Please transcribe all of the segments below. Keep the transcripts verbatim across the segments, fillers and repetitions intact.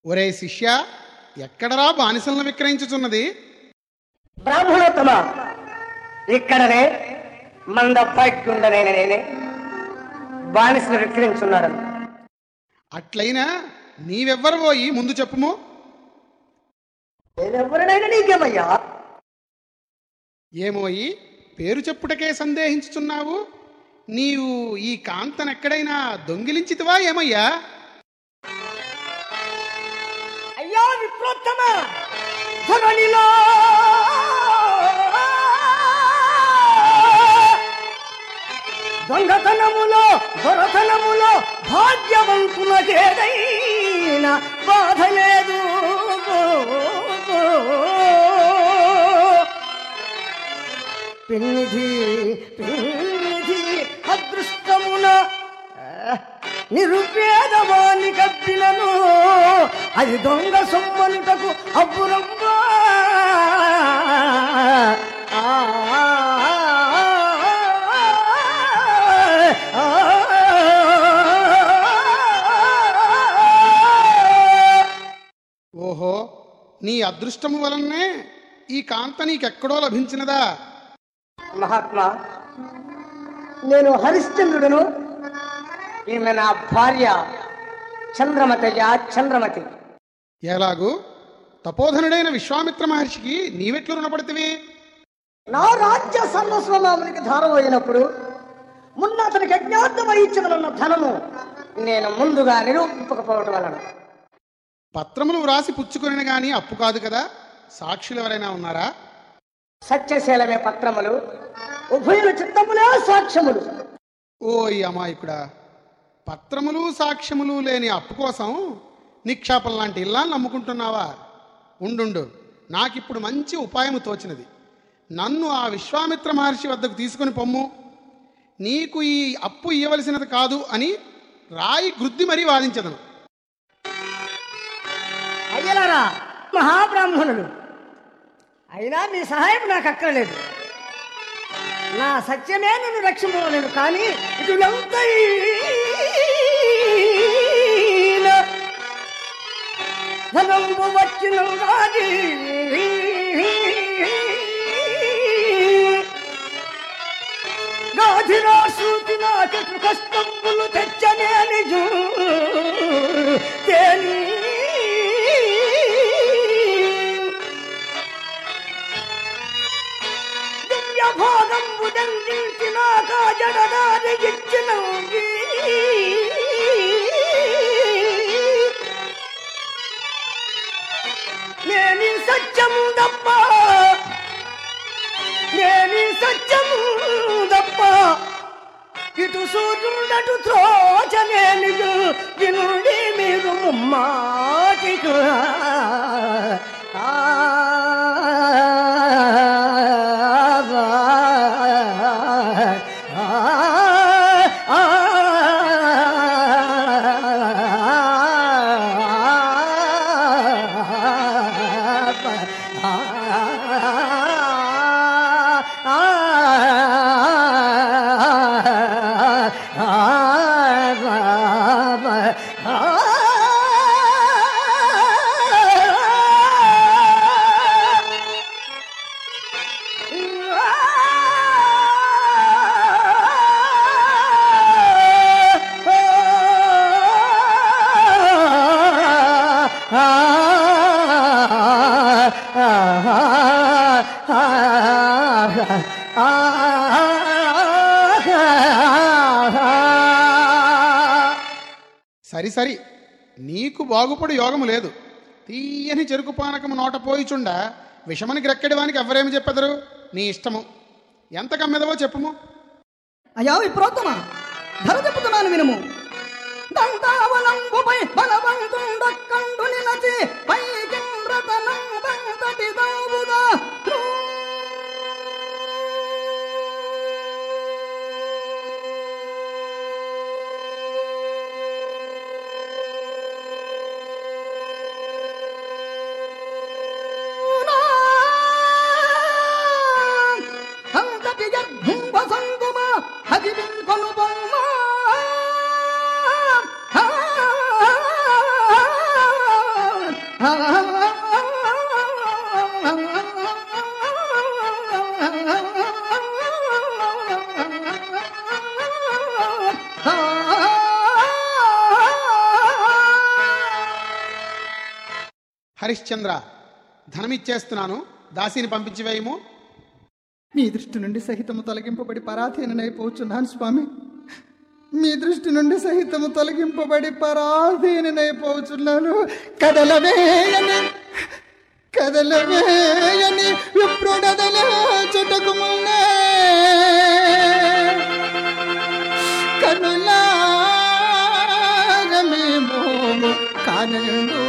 ఒరే శిష్య, ఎక్కడరా బానిసలను విక్రయించుచున్నది? బ్రాహ్మణోత్తమ, ఇక్కడనే మందపైకుండనే నేనే బానిసలు విక్రయించున్నాడు. అట్లయినా నీవెవ్వరు పోయి ముందు చెప్పుము. నేనెవరినైనా నీకేమయ్యా? ఏమోయి పేరు చెప్పుటకే సందేహించుచున్నావు? నీవు ఈ కాంతనెక్కడైనా దొంగిలించితివా ఏమయ్యా? అయ్యా విప్రోత్తమ, ధరణిలో దొంగతనములో దొరతనములో భాగ్యవంతులకేదైనా బాధ లేదు. పిన్నిధి పిన్నిధి అదృష్టమున నిరుపేదవాణి కప్పినను అది దొంగ సొమ్మనుటకు అబ్బురమ్మా. ఓహో, నీ అదృష్టము వలనే ఈ కాంత నీకెక్కడో లభించినదా? మహాత్మా, నేను హరిశ్చంద్రుడును, ఈమె నా భార్య చంద్రమతయ్య చంద్రమతి. ఎలాగూ తపోధనుడైన విశ్వామిత్ర మహర్షికి నీవెట్లు రుణపడితివి? నా రాజ్య సర్వస్వమామునికి ధారపోయినప్పుడు మున్న అతనికి అజ్ఞాతం వహించవలన్న ధనము నేను ముందుగా నిరూపింపకపోవటం వలన పత్రములు వ్రాసి పుచ్చుకొనిన గాని అప్పు కాదు కదా. సాక్షులు ఎవరైనా ఉన్నారా? సత్యశీలమే పత్రములు, ఉభయుల చిత్తములే సాక్ష్యములు. ఓయ్ అమాయకుడా, పత్రములు సాక్ష్యములు లేని అప్పు కోసం నిక్షేపం లాంటి ఇల్లాన్ని నమ్ముకుంటున్నావా? ఉండు, నాకిప్పుడు మంచి ఉపాయము తోచినది. నన్ను ఆ విశ్వామిత్ర మహర్షి వద్దకు తీసుకుని పొమ్ము. నీకు ఈ అప్పు ఇవ్వవలసినది కాదు అని రాయి గృద్ది మరీ వాదించదను. అయ్యలారా మహాబ్రాహ్మణులు, అయినా మీ సహాయం నాకు అక్కర్లేదు. నా సత్యమే నన్ను రక్షింపలేను, కానీ ఇటు ధనంబు వచ్చిన రాజీ గాధిరా సూచి నాకెట్లు కష్టంబులు తెచ్చనే నిజు తేని భోగంబు దండించినాక జడదారి ఇచ్చిన నేని సత్యము తప్ప నేని సత్యము తప్ప ఇటు సూర్యుడటు త్రోచనేని వినుడి మీరు ముమ్మాటికు సరి సరి నీకు బాగుపడు యోగము లేదు. తీయని చెరుకు పానకము నోట పోయిచుండ విషమని గ్రెక్కడివానికి ఎవరేమి చెప్పెదరు? నీ ఇష్టము. ఎంత కమ్మెదవో చెప్పుము. అయ్యా విప్రోత్తమ, ధర చెప్పుతున్నాను వినుము. దంతావలంబుపై బలవంతుండక్కండు నిలచి పైకింద్రతనం దంతటి దావుగా కొను బొమ్మ హరిశ్చంద్ర, ధనమిచ్చేస్తున్నాను, దాసిని పంపించివేయము. మీ దృష్టి నుండి సహితము తొలగింపబడి పరాధీనైపోచున్నాను స్వామి. మీ దృష్టి నుండి సహితము తొలగింపబడి పరాధీనైపోచున్నాను. కదలవేయని కదలవేయని విప్రుడదల చుటకు మున్నే కనులారమేమో కానెండు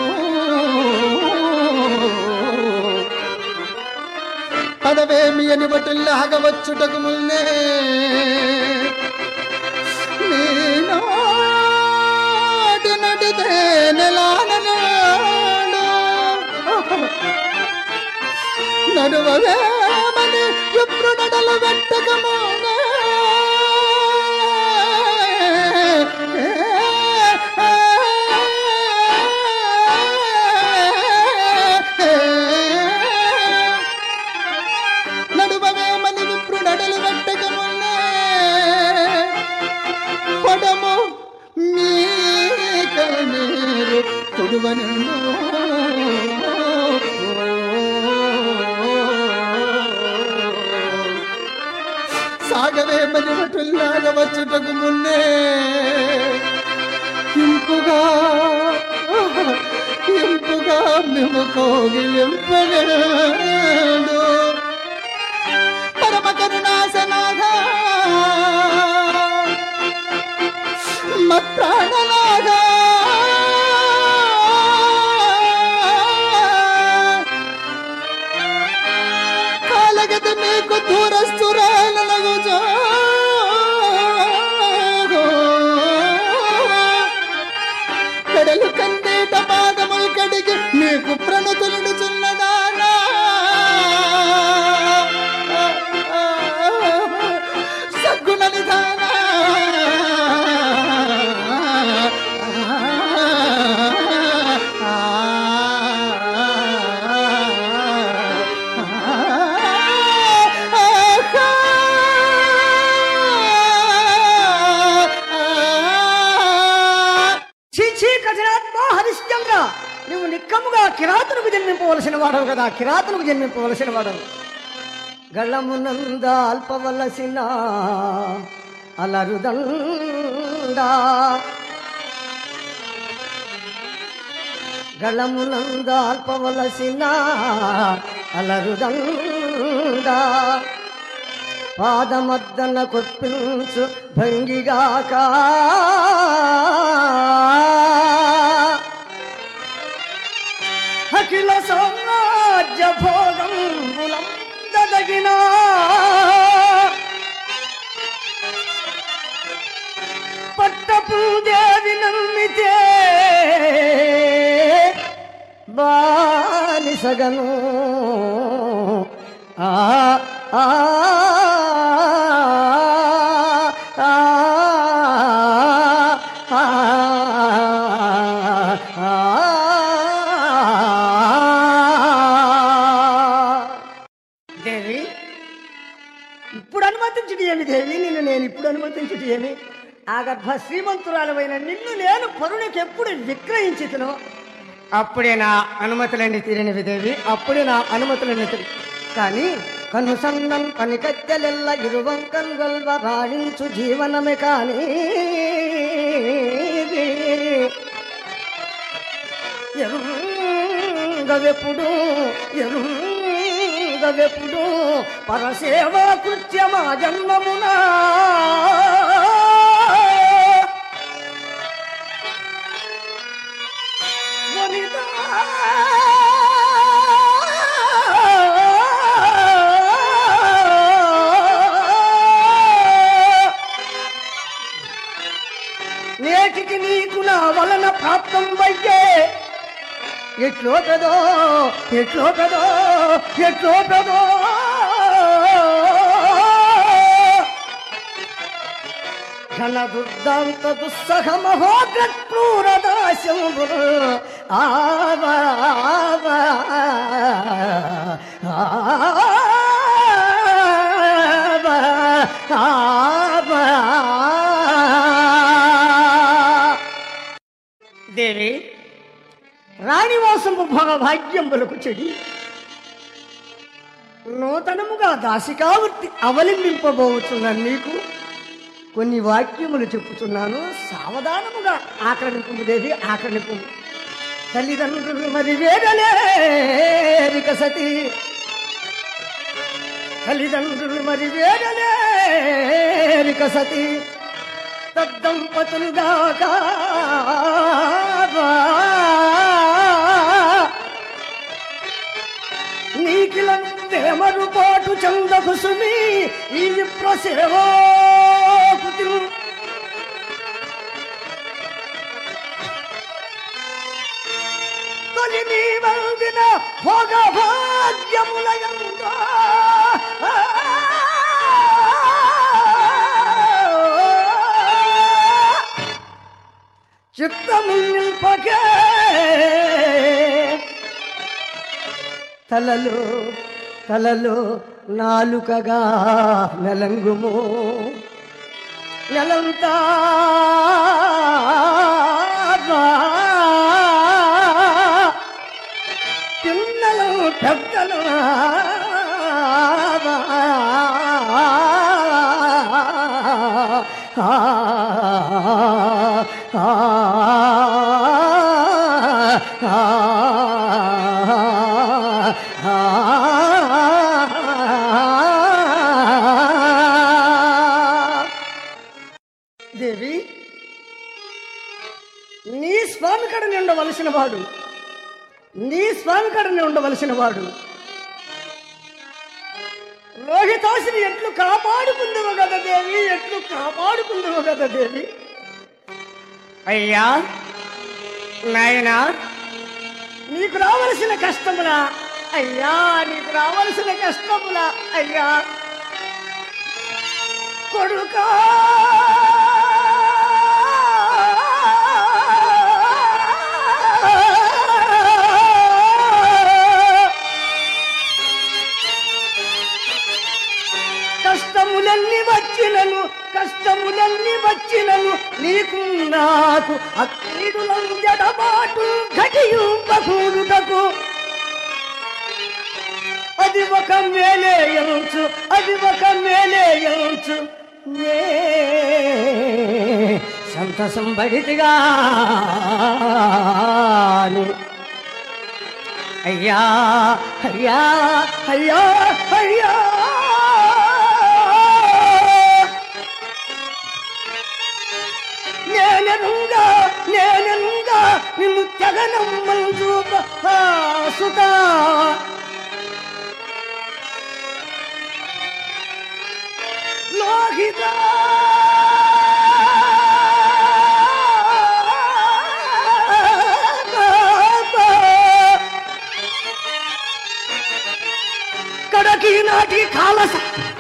పదవేమి అని బటుల్లాగవచ్చుటకు మున్నే నీనాటి నడితే నెలాననాడు నడువవేమని విప్రుడడలు వెట్టకు మున్నే పడము మీకనేరు కొడువను సాగవే మనివటుల్లాగా వచ్చుటకు మున్నే ఇంపుగా ఇంపుగా మేము కోగిలింపగలడు పరమ కరుణాసనాగా ప్రాణలాగా కాలగతి మీకు దూరస్తురాలగు కడలు కందేట పాదములు కడిగి మీకు ప్రణతులుడుచున్నదానా సద్గుణ నిధానా హరిశ్చంద్ర, నువ్వు నిక్కముగా కిరాతులకు జన్మింపవలసిన వాడవు కదా, కిరాతులకు జన్మింపవలసిన వాడవు. గళమునంద అల్పవలసిన అలరుదండా గళమునంద అల్పవలసిన అలరుదండా పాదమద్దన కొప్పించు భంగిగాక అఖిల సామ్రాజ్య భోగం దదగిన పట్టపు దేవి నమ్మితే బానిసగను ఆ ఆ దేవి, ఇప్పుడు అనుమతించుటి ఏమి దేవి? నిన్ను నేను ఇప్పుడు అనుమతించుటి ఏమి? ఆ గర్భ శ్రీమంతురాలమైన నిన్ను నేను పరునికి ఎప్పుడు విక్రయించుతును అప్పుడే నా అనుమతులన్నీ తీరినవి దేవి, అప్పుడే నా అనుమతులన్నీ తీరి. కానీ కనుసన్నం పనికత్తెలెల్ల ఇరువంకన్ గొల్వ రాణించు జీవనమే కానీ ఎరుంగవెప్పుడు ఎరుంగవెప్పుడు పరసేవా కృత్యమా జన్మమునా నేటికి నీకు నా వలన ప్రాప్తం వయ్యే ఎట్లో పెదో ఎట్లో పెదో ఎట్లో పెదో ఘన దుర్దాంత దుస్సహ మహోగ్రూరదాశంబు ఆవా ఆవా ఆవా. దేవి, రాణివాసము భోగభాగ్యములకు చెడి నూతనముగా దాసికావృత్తి అవలంబింపబోతున్న నీకు కొన్ని వాక్యములు చెప్పుతున్నాను, సావధానముగా ఆక్రమింపు దేవి, ఆక్రమింపు. తల్లిదండ్రులు మరి వేడలేరిక సతి, తల్లిదండ్రులు మరి వేడలేరిక సతి, తద్దంపతులుగాక నీకిలం దేమరు పాటు చందకు సుమి ఈ ప్రసేవాకుతి. తొలి నీ వందిన భోగ భాగ్యములయంగా చిత్తము నిల్పకే తలలో తలలో నాలుకగా నెలంగుము నెలంతా పిన్నలు పెద్దలు దేవి, నీ స్వామి కడని ఉండవలసిన వాడు, నీ స్వామి కడని ఉండవలసిన వాడు రోహితాసుని ఎట్లు కాపాడుకుందువు కదా దేవి, ఎట్లు కాపాడుకుందువు కదా దేవి. అయ్యా నాయనా, నీకు రావలసిన కష్టములా అయ్యా, నీకు రావలసిన కష్టములా అయ్యా. కొడుకా కష్టములన్నీ వచ్చినను, కష్టములన్నీ వచ్చినను నీకు నాకు అక్రీడులం జడబాటు ఘటియుంపకూడుటకు అది ఒక మేలేయంచు, అది ఒక మేలేయంచు. నే సంతసం బడితిగా అయ్యా అయ్యా అయ్యా అయ్యా. నేనెనుగా నేనెనుగా నిన్ను తెగనమ్మలు చూప సుతా లోహిత కడకి నాటి కాలస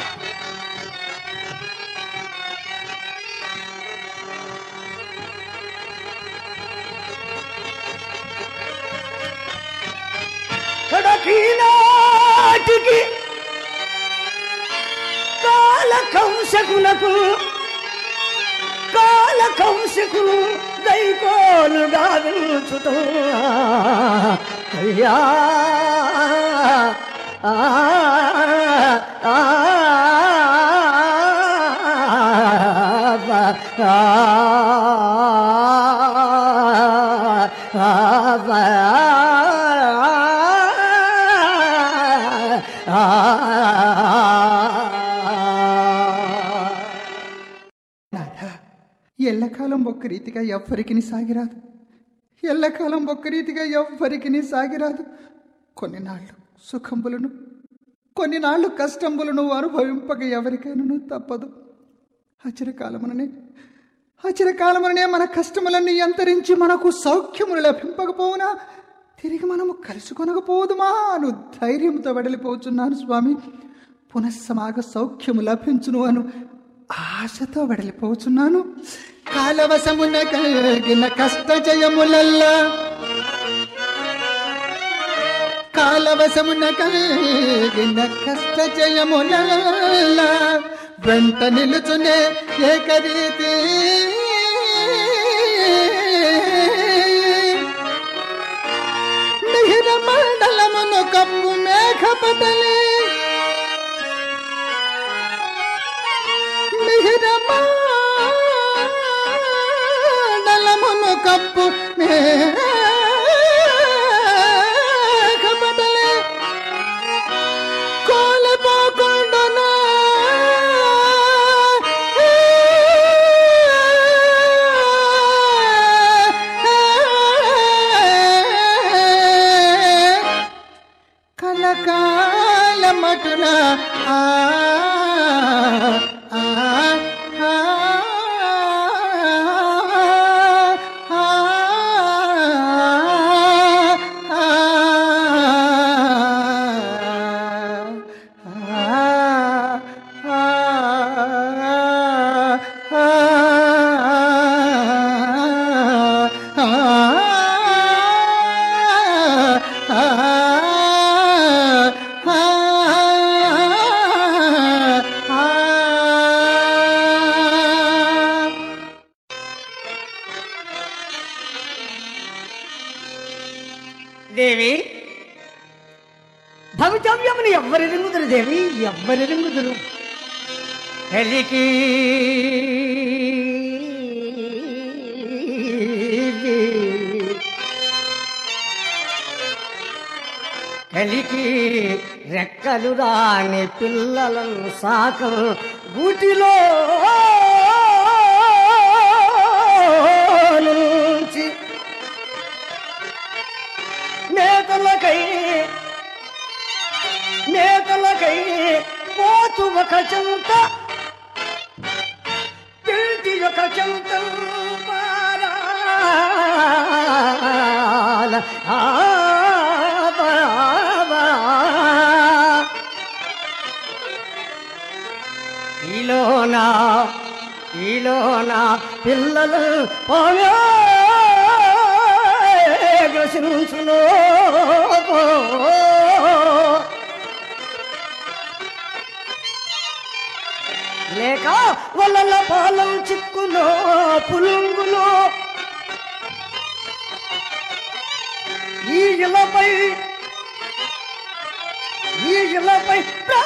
కడకి నాటికి కాల కంసకులకు కాల కంసకులు దైకోలుగా వించుత అయ్యా. ఆ ఆ ఎల్లకాలం ఒక్క రీతిగా ఎవ్వరికి సాగిరాదు, ఎల్లకాలం ఒక్క రీతిగా ఎవ్వరికి సాగిరాదు. కొన్ని నాళ్ళు సుఖంబులను, కొన్ని నాళ్ళు కష్టంబులను అనుభవింపక ఎవరికైనా తప్పదు. అచిరకాలముననే అచిరకాలముననే మన కష్టములన్నీ అంతరించి మనకు సౌఖ్యములు లభింపకపోవునా తిరిగి మనము కలుసుకొనకపోదుమా అను ధైర్యంతో వెడలిపోతున్నాను స్వామి. పునఃసమాగ సౌఖ్యము లభించును అను ఆశతో వెడలిపోతున్నాను. కాలవశమున కలిగిన కష్ట జయములల్లా కాలవశమున కలిగిన కష్ట జయముల వెంట నిలుచునే ఏకరీతి మిహిర మండలమును కప్పు మేఘపటలి మిహిర మండలమును కప్పు మేఘపటలి కోలపోకుండునా కలకాలమటున ఆ ఆ ఆ దేవి భవితవ్యమును ఎవ్వరెరుగుదురు దేవి ఎవ్వరెరుగుదురు కలికి కలికి రెక్కలు రాని పిల్లలను సాకం గూటిలో నుంచి నేతలకై నేతలకై పోతు ఒక చెంత పిల్టి ఒక చెంత పారాల ఆ ఈలోనా ఈలోనా పిల్లలు పోయా గ్రసించును లేక వలల పాలం చిక్కులో పులుంగులో ఈ ఇలపై ఈ ఇలపై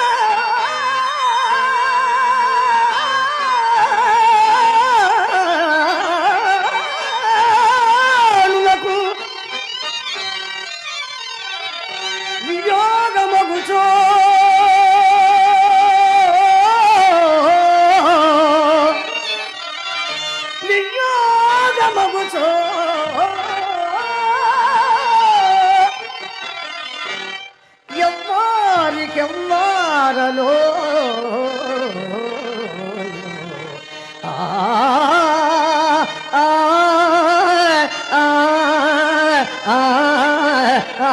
వియోగమగుచో వియోగమగుచో ఎవ్వారికెవ్వారలో ఆ ఆ ఆ ఆ ఆ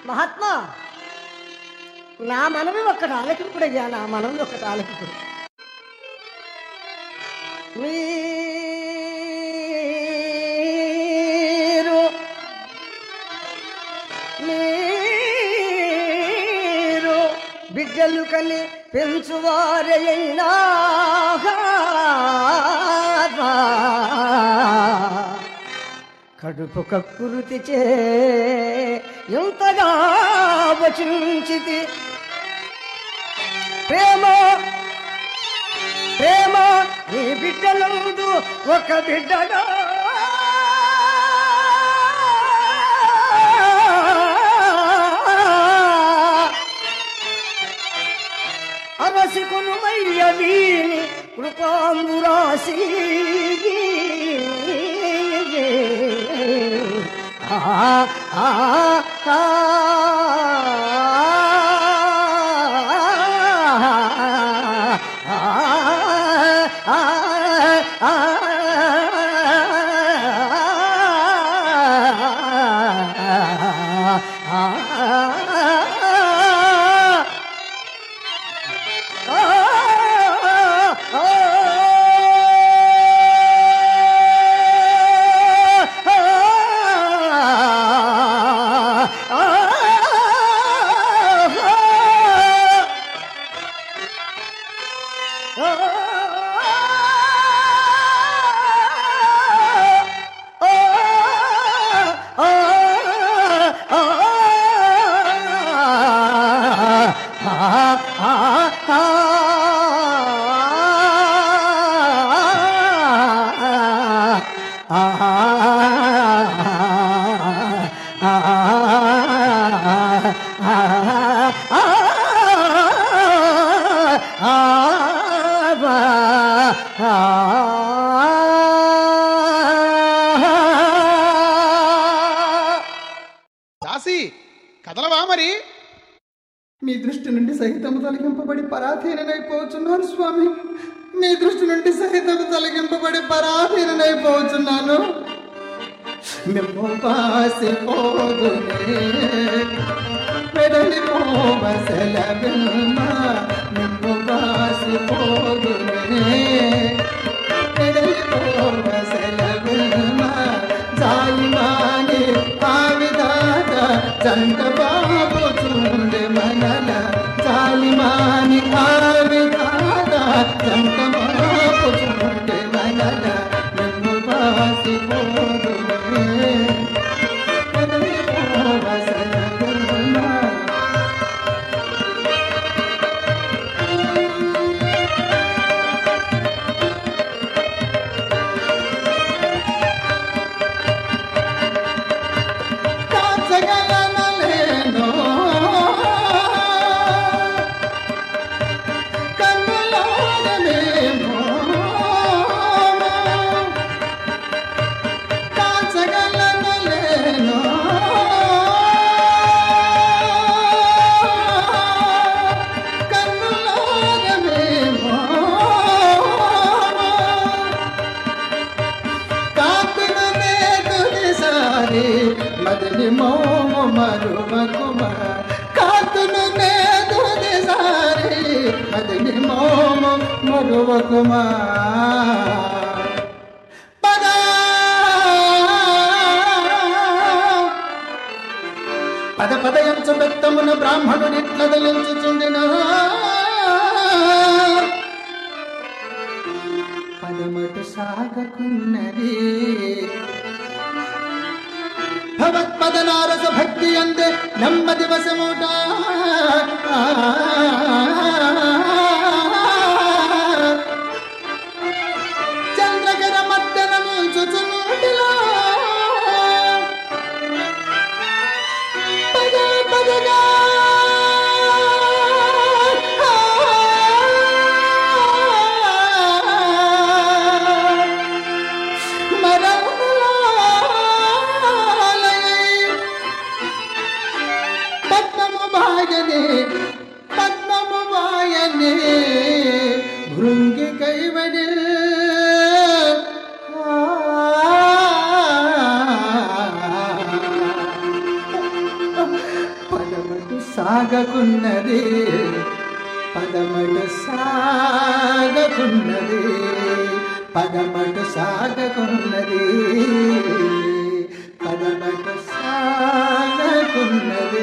మహాత్మా, నా మనవి ఒక్కటి ఆలకింపుడయ్యా, నా మనవి ఒక్కటి ఆలకింపుడు. మీరు మీరు బిడ్డలు కని పెంచువారైనా కడుపు కక్కురుతి చే ఎంతగా వచించితి. ప్రేమ ప్రేమ నీ బిడ్డలందు ఒక బిడ్డగా అరసికును మయ్య వీని కృపాంబురాశి. ఆ ఆ ఆ దాసి కదలవా మరి? మీ దృష్టి నుండి సహితము తొలగింపబడి పరాధీనైపోతున్నాను స్వామి. మీ దృష్టి నుండి సహితము తొలగింపబడి పరాధీనైపోతున్నాను. మిమ్ము పాసిపోదునే పెడలిపోవసలవిమ్మ. మిమ్ము పాసిపోదునే పెడలిపోవసలవిమ్మ. జాయివాని ఆవిదాక జంట బాబు చూడే మనల. జాలిమాని ఆవిదాక జంట బాబు చూడే మనల. నిన్ను పాసిపోదునే పెడలిపోవసలవిమ్మ. మదిని మోమ మరువకుమ కాతును నేదు సారి. మదిని మోమ మరువకుమ పద పద పదయంచు బెత్తమున బ్రాహ్మణుడిట్ల దలించుచుండిన. పదమటు సాగకున్నది భగవత్పదనారస భక్తి అందే నెమ్మది వశముట. చంద్రకర మద్దనము చుచునూటిలో పద పదగా పద్మము వాయనే సాగకున్నది పదమటు సాగకున్నది పదమటు సాగకున్నది పదమటు సాగకున్నది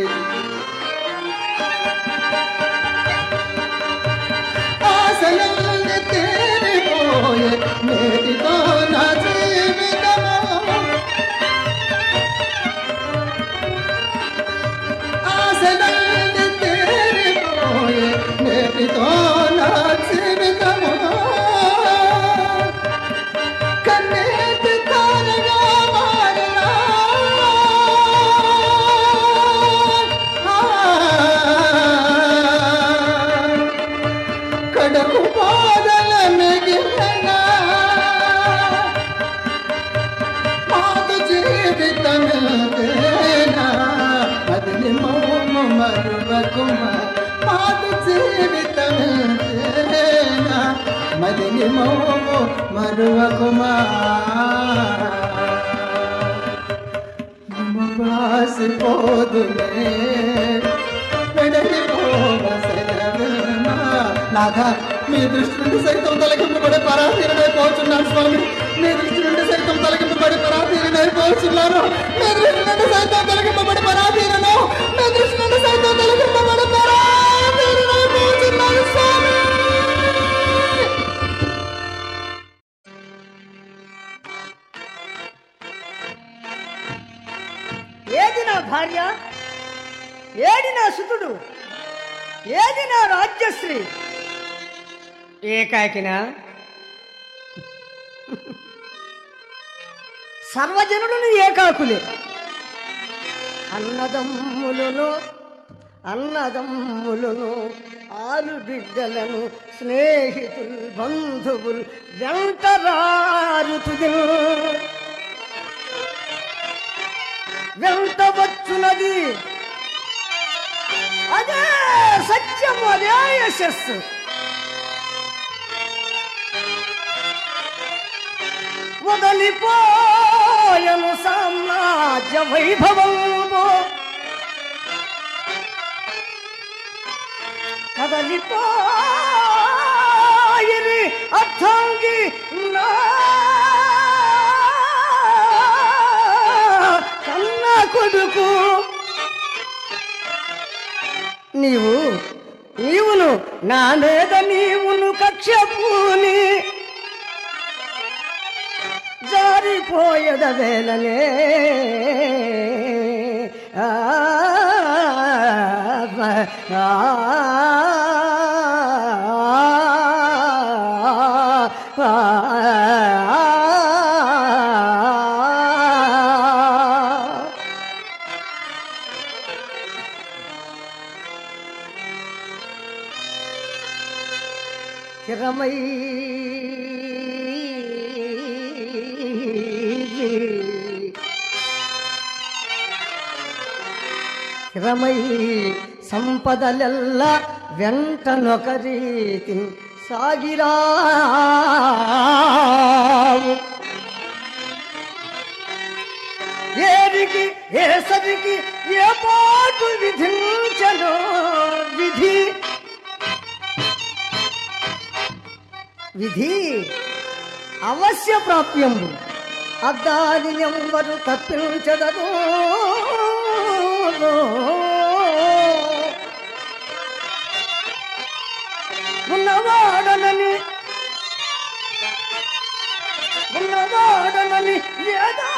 ఆశలన్నీ తీరిపోయే నేటితో నా జీవితము ఆశలన్నీ తీరిపోయే నేటితో నా జీవితము కన్నీటి తారగా మారినా కడకు పాదల మిగిలిన మాదు జీవితమేనా మదిని మోమ మరువకుమ మాదు జీవితమేనా మదిని మోమ మరువకుమా బాసిపోదులే నాథ మీ దృష్టి నుండి సైతం తొలగింపబడే పరాధీనైపోతున్నాను స్వామి మీ దృష్టి నుండి సైతం తొలగింపబడి పరాధీనైపోతున్నాను మీ దృష్టి నుండి సైతం తొలగింపబడి పరాధీనను మీ దృష్టి నుండి సైతం తొలగింపబడి పరాధీనైపోతున్నాను స్వామి. ఏది నా భార్య, ఏది నా సుతుడు, ఏది నా రాజ్యశ్రీ? ఏకాకినా సర్వజనులను ఏకాకులే. అన్నదమ్ములను అన్నదమ్ములను ఆలు బిడ్డలను స్నేహితులు బంధువులు వెంటరారుతుదిను వెంట వచ్చున్నది. అదే సత్యము, అదే యశస్సు. వదలిపోయను సామ్రాజ్య వైభవము కదలిపోయని అర్థంగి నా కన్న కొడుకు. నీవు నీవును నా మీద నీవును కక్ష పూని జారిపోయద వేళనే ఆ ఆ స్థిరమై స్థిరమై సంపదలెల్ల వెంటనొక రీతి సాగిరావు. ఏరికి ఏసరికి ఏ పాటు విధించను విధి విధి అవశ్య ప్రాప్యము. అద్దాని ఎవరు తప్పించదను. ఉన్నవాడనని ఉన్నవాడనని లేదా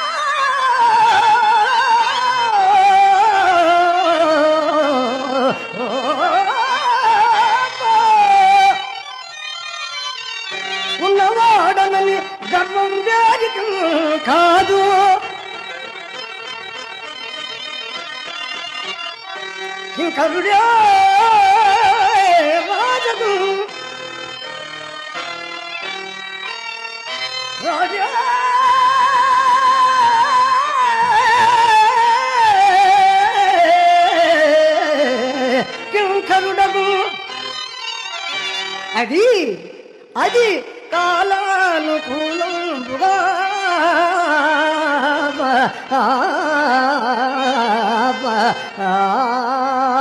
ఉన్నవాడనని గర్వం వేదిక కాదు. కింకరుడే రాజగు రాజా కింకరుడగు. అది అది కాలానుకూలంబుగా ఆ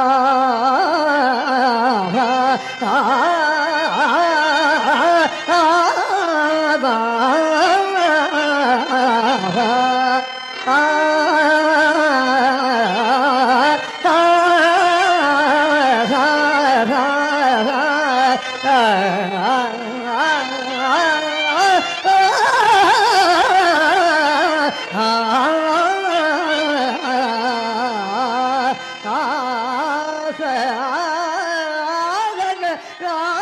ఆ